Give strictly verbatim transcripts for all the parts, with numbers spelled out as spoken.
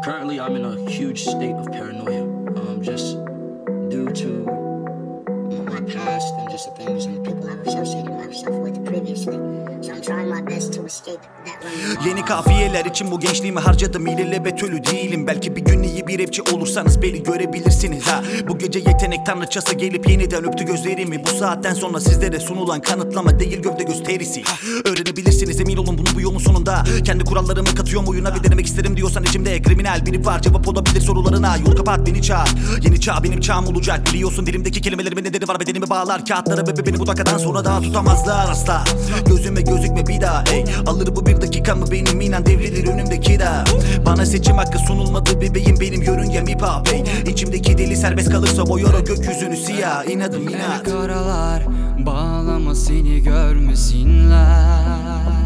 Currently, I'm in a huge state of paranoia, um, just due to my past and just the things and the people I've associated myself with previously. So I'm trying my best to escape that running. Yeni kafiyeler için bu gençliğimi harcadım, ilelebet ölü değilim. Belki bir gün iyi bir rapçi olursanız beni görebilirsiniz ha. Bu gece yetenek tanrıçası gelip yeniden öptü gözlerimi. Bu saatten sonra sizlere sunulan kanıtlama değil, gövde gösterisi. Öğrenebilirsiniz, emin olun bunu bu yolun sonunda. Kendi kurallarımı katıyorum oyuna ve denemek isterim diyorsan içimde kriminal biri var. Cevap olabilir sorularına, yol kapat beni çağır. Yeni çağ benim çağım olacak, biliyorsun dilimdeki kelimelerimin nedeni var. Bedenimi bağlar kağıtlara ve beni bu dakikadan sonra daha tutamazlar asla. Gözüme gözükme bir daha ey. Alır bu bir dakikamı benim, inan devrilir önümdeki de. Bana seçim hakkı sunulmadı bebeğim, benim yörüngem hip hop ey. İçimdeki deli serbest kalırsa boyar o gökyüzünü siyah. İnadım inat. Karalar bağlama seni görmesinler.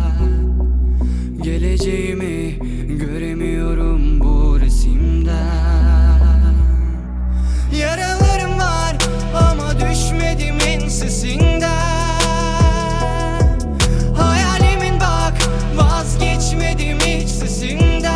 Geleceğimi göremiyorum bu resimden. Yaralarım var ama düşmedim ensesinden. Hayalimin bak, vazgeçmedim hiç sesinden.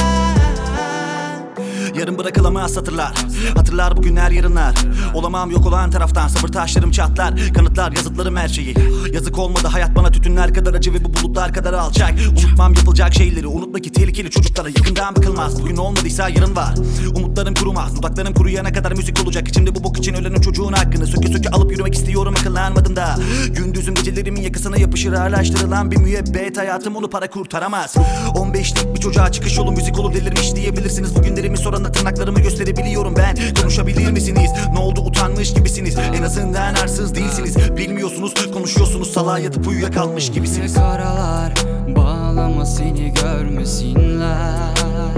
Yarın bırakılamaz satırlar, hatırlar bugünler yarınlar. Olamam yok olan taraftan, sabır taşlarım çatlar. Kanıtlar yazıtlarım her şeyi. Yazık olmadı hayat bana tütünler kadar acı ve bu bulutlar kadar alçak. Unutmam yapılacak şeyleri, unutma ki tehlikeli çocuklara yakından bakılmaz. Bugün olmadıysa yarın var, umutlarım kurumaz. Dudaklarım kuruyana kadar müzik olacak. İçimde bu bok için ölenin çocuğun hakkını söke söke alıp yürümek istiyorum, akıllanmadım da. Gündüzüm gecelerimin yakasına yapışır ağırlaştırılan bir müebbet hayatım, onu para kurtaramaz. on beşlik bir çocuğa çıkış yolu müzik olur, delirmiş diyebilirsiniz. Bugünlerimi soran tırnaklarımı gösterebiliyorum ben. Konuşabilir misiniz? Ne oldu utanmış gibisiniz? En azından arsız değilsiniz. Bilmiyorsunuz, konuşuyorsunuz, salağa yatıp uyuyakalmış gibisiniz. Karalar bağlama seni görmesinler.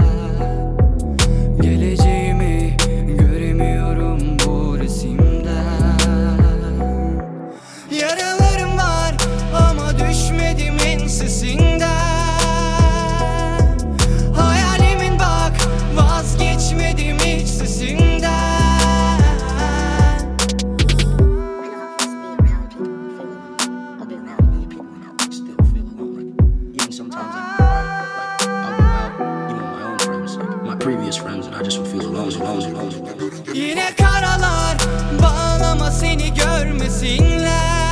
Geleceğimi göremiyorum bu resimden. Yaralarım var ama düşmedim ensesinden. Hayalimin bak, vazgeçmedim hiç sesinden. Previous friends and I just would feel alone, alone, alone. Yine karalar bağlama seni görmesinler.